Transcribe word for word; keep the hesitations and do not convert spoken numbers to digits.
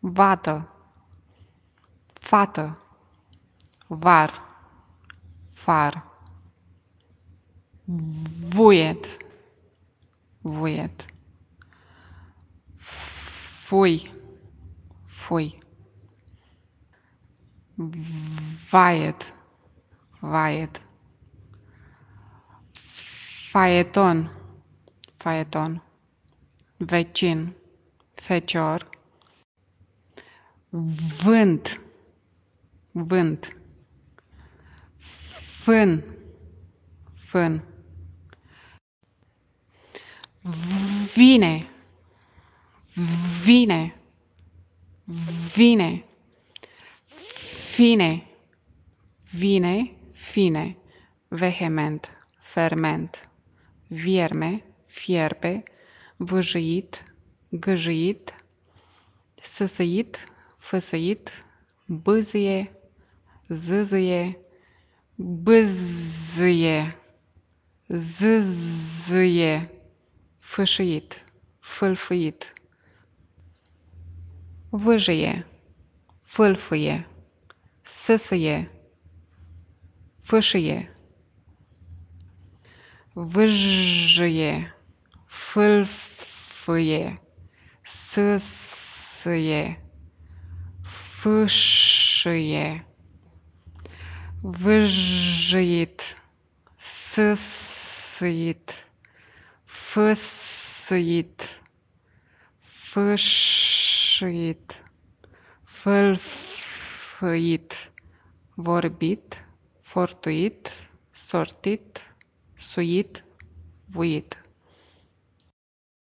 vată, fată, var, far, vuiet, vuiet, fui, fui, vaiet, vaiet, faeton, faeton, vecin, fecior, vânt, vânt, fân, fân, vine, vine, vine, fine, vine, fine, vehement, ferment, vierme, fierbe, vâjâit, gâjâit, săsăit, făsăit, bâzâie, zâzâie, bâzâie, zâzâie, fâșâit, fâlfâit, vâjâie, fâlfâie, săsâie, fâșâie, vâjâie, fâlfâie, săsâie, fâșâie, vâjâit, săsâit, făsâit, fâșâit, fâlfâit, vorbit, fortuit, sortit, suit, vuit.